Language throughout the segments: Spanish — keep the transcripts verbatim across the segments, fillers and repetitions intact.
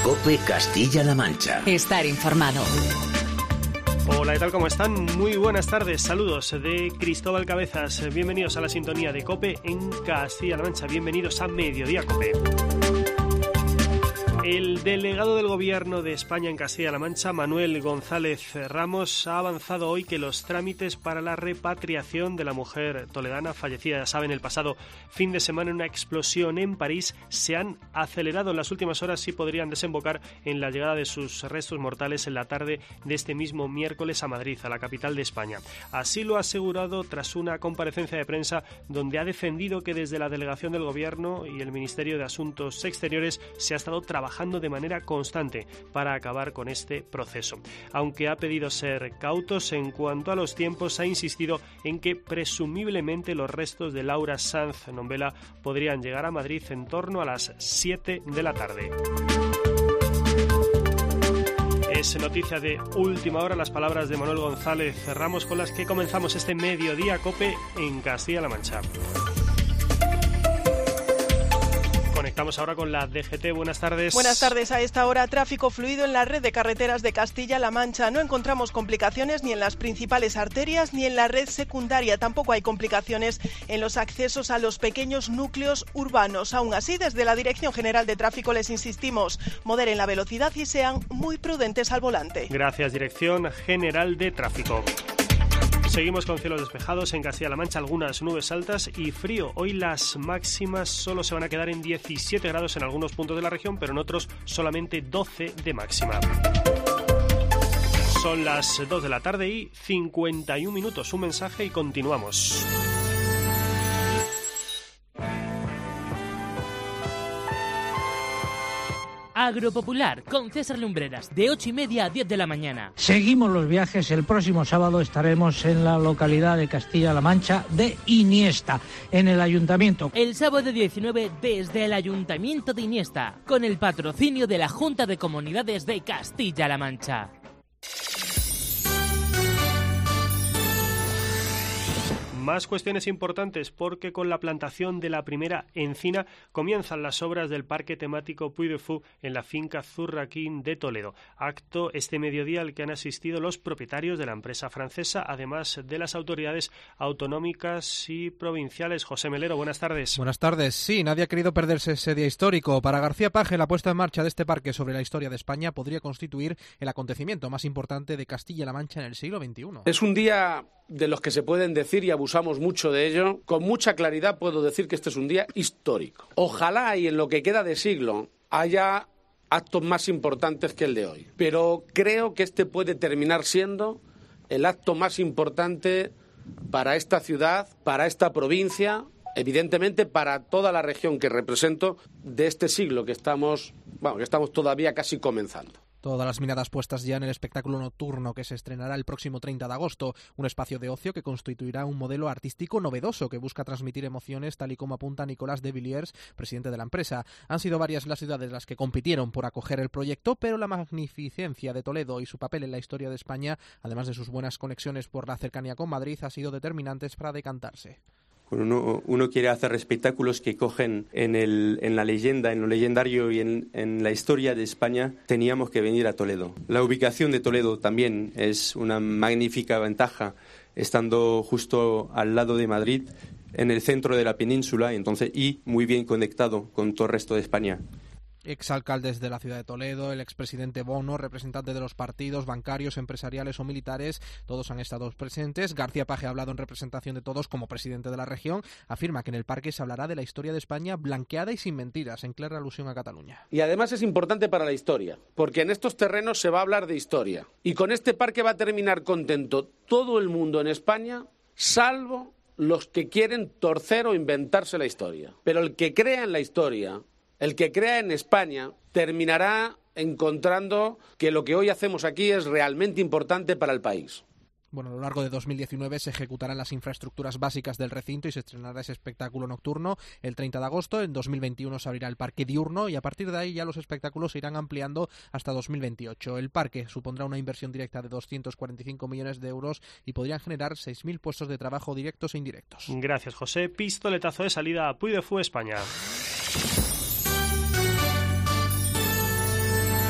COPE Castilla-La Mancha. Estar informado. Hola, ¿qué tal? ¿Cómo están? Muy buenas tardes, saludos de Cristóbal Cabezas. Bienvenidos a la sintonía de COPE en Castilla-La Mancha. Bienvenidos a Mediodía COPE. El delegado del Gobierno de España en Castilla-La Mancha, Manuel González Ramos, ha avanzado hoy que los trámites para la repatriación de la mujer toledana fallecida, ya saben, el pasado fin de semana en una explosión en París, se han acelerado en las últimas horas y podrían desembocar en la llegada de sus restos mortales en la tarde de este mismo miércoles a Madrid, a la capital de España. Así lo ha asegurado tras una comparecencia de prensa donde ha defendido que desde la delegación del Gobierno y el Ministerio de Asuntos Exteriores se ha estado trabajando de manera constante para acabar con este proceso. Aunque ha pedido ser cautos en cuanto a los tiempos, ha insistido en que presumiblemente los restos de Laura Sanz Nombela podrían llegar a Madrid en torno a las siete de la tarde. Es noticia de última hora las palabras de Manuel González Ramos con las que comenzamos este Mediodía COPE en Castilla-La Mancha. Conectamos ahora con la D G T. Buenas tardes. Buenas tardes. A esta hora, tráfico fluido en la red de carreteras de Castilla-La Mancha. No encontramos complicaciones ni en las principales arterias ni en la red secundaria. Tampoco hay complicaciones en los accesos a los pequeños núcleos urbanos. Aún así, desde la Dirección General de Tráfico les insistimos, moderen la velocidad y sean muy prudentes al volante. Gracias, Dirección General de Tráfico. Seguimos con cielos despejados en Castilla-La Mancha, algunas nubes altas y frío. Hoy las máximas solo se van a quedar en diecisiete grados en algunos puntos de la región, pero en otros solamente doce de máxima. Son las dos de la tarde y cincuenta y un minutos. Un mensaje y continuamos. Agropopular con César Lumbreras, de ocho y media a diez de la mañana. Seguimos los viajes. El próximo sábado estaremos en la localidad de Castilla-La Mancha de Iniesta, en el ayuntamiento. El sábado diecinueve desde el ayuntamiento de Iniesta, con el patrocinio de la Junta de Comunidades de Castilla-La Mancha. Más cuestiones importantes porque con la plantación de la primera encina comienzan las obras del parque temático Puy de Fou en la finca Zurraquín de Toledo. Acto este mediodía al que han asistido los propietarios de la empresa francesa, además de las autoridades autonómicas y provinciales. José Melero, buenas tardes. Buenas tardes. Sí, nadie ha querido perderse ese día histórico. Para García Paje, la puesta en marcha de este parque sobre la historia de España podría constituir el acontecimiento más importante de Castilla-La Mancha en el siglo veintiuno. Es un día de los que se pueden decir y abusamos mucho de ello. Con mucha claridad puedo decir que este es un día histórico. Ojalá y en lo que queda de siglo haya actos más importantes que el de hoy. Pero creo que este puede terminar siendo el acto más importante para esta ciudad, para esta provincia, evidentemente para toda la región que represento de este siglo que estamos, bueno, que estamos todavía casi comenzando. Todas las miradas puestas ya en el espectáculo nocturno que se estrenará el próximo treinta de agosto, un espacio de ocio que constituirá un modelo artístico novedoso que busca transmitir emociones, tal y como apunta Nicolás de Villiers, presidente de la empresa. Han sido varias las ciudades las que compitieron por acoger el proyecto, pero la magnificencia de Toledo y su papel en la historia de España, además de sus buenas conexiones por la cercanía con Madrid, ha sido determinantes para decantarse. Uno, uno quiere hacer espectáculos que cogen en, el, en la leyenda, en lo legendario y en, en la historia de España, teníamos que venir a Toledo. La ubicación de Toledo también es una magnífica ventaja, estando justo al lado de Madrid, en el centro de la península, entonces, y muy bien conectado con todo el resto de España. Exalcaldes de la ciudad de Toledo, el expresidente Bono, representantes de los partidos, bancarios, empresariales o militares, todos han estado presentes. García Paje ha hablado en representación de todos como presidente de la región. Afirma que en el parque se hablará de la historia de España blanqueada y sin mentiras, en clara alusión a Cataluña. Y además es importante para la historia, porque en estos terrenos se va a hablar de historia. Y con este parque va a terminar contento todo el mundo en España, salvo los que quieren torcer o inventarse la historia. Pero el que crea en la historia, el que crea en España, terminará encontrando que lo que hoy hacemos aquí es realmente importante para el país. Bueno, a lo largo de dos mil diecinueve se ejecutarán las infraestructuras básicas del recinto y se estrenará ese espectáculo nocturno el treinta de agosto. En dos mil veintiuno se abrirá el parque diurno y a partir de ahí ya los espectáculos se irán ampliando hasta dos mil veintiocho. El parque supondrá una inversión directa de doscientos cuarenta y cinco millones de euros y podrían generar seis mil puestos de trabajo directos e indirectos. Gracias, José. Pistoletazo de salida a Puy de Fou, España.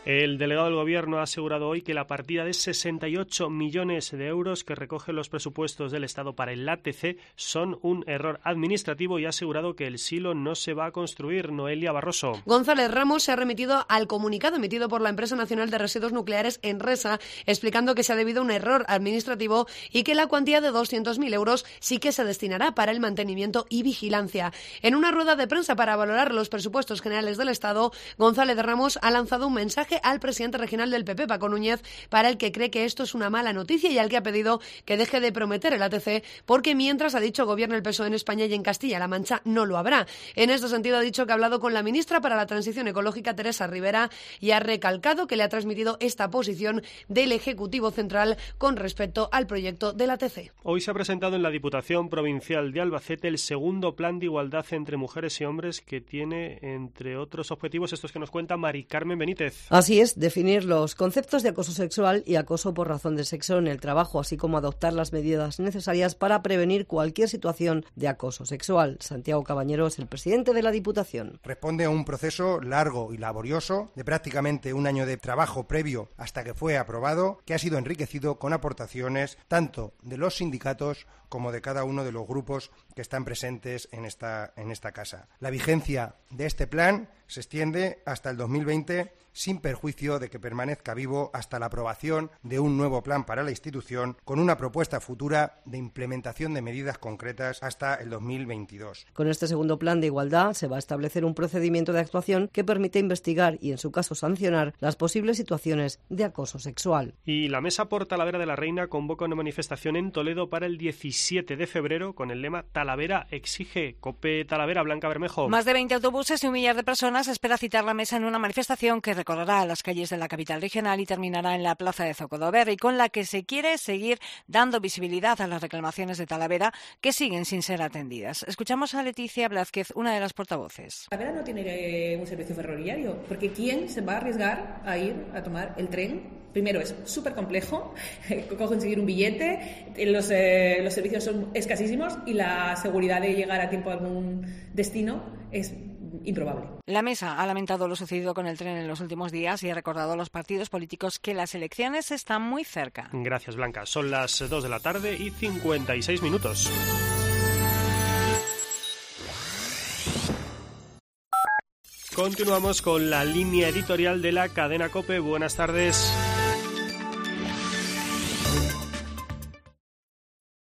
El delegado del Gobierno ha asegurado hoy que la partida de sesenta y ocho millones de euros que recogen los presupuestos del Estado para el A T C son un error administrativo y ha asegurado que el silo no se va a construir. Noelia Barroso. González Ramos se ha remitido al comunicado emitido por la Empresa Nacional de Residuos Nucleares, Enresa, explicando que se ha debido a un error administrativo y que la cuantía de doscientos mil euros sí que se destinará para el mantenimiento y vigilancia. En una rueda de prensa para valorar los presupuestos generales del Estado, González Ramos ha lanzado un mensaje al presidente regional del P P, Paco Núñez, para el que cree que esto es una mala noticia y al que ha pedido que deje de prometer el A T C, porque mientras, ha dicho, gobierne el P S O E en España y en Castilla-La Mancha no lo habrá. En este sentido ha dicho que ha hablado con la ministra para la Transición Ecológica, Teresa Rivera, y ha recalcado que le ha transmitido esta posición del Ejecutivo Central con respecto al proyecto del A T C. Hoy se ha presentado en la Diputación Provincial de Albacete el segundo plan de igualdad entre mujeres y hombres, que tiene, entre otros objetivos, estos que nos cuenta Mari Carmen Benítez. Así es, definir los conceptos de acoso sexual y acoso por razón de sexo en el trabajo, así como adoptar las medidas necesarias para prevenir cualquier situación de acoso sexual. Santiago Cabañero es el presidente de la Diputación. Responde a un proceso largo y laborioso de prácticamente un año de trabajo previo hasta que fue aprobado, que ha sido enriquecido con aportaciones tanto de los sindicatos como de cada uno de los grupos que están presentes en esta, en esta casa. La vigencia de este plan se extiende hasta el dos mil veinte, sin perjuicio de que permanezca vivo hasta la aprobación de un nuevo plan para la institución, con una propuesta futura de implementación de medidas concretas hasta el dos mil veintidós. Con este segundo plan de igualdad se va a establecer un procedimiento de actuación que permite investigar y, en su caso, sancionar las posibles situaciones de acoso sexual. Y la Mesa por Talavera de la Reina convoca una manifestación en Toledo para el diecisiete de febrero con el lema Talavera exige. COPE Talavera, Blanca Bermejo. Más de veinte autobuses y un millar de personas espera citar la Mesa en una manifestación que recorrerá las calles de la capital regional y terminará en la plaza de Zocodover, y con la que se quiere seguir dando visibilidad a las reclamaciones de Talavera que siguen sin ser atendidas. Escuchamos a Leticia Blázquez, una de las portavoces. Talavera no tiene un servicio ferroviario, porque ¿quién se va a arriesgar a ir a tomar el tren? Primero, es súper complejo conseguir un billete, los, eh, los servicios son escasísimos y la seguridad de llegar a tiempo a algún destino es improbable. La Mesa ha lamentado lo sucedido con el tren en los últimos días y ha recordado a los partidos políticos que las elecciones están muy cerca. Gracias, Blanca. Son las dos de la tarde y cincuenta y seis minutos. Continuamos con la línea editorial de la cadena COPE. Buenas tardes.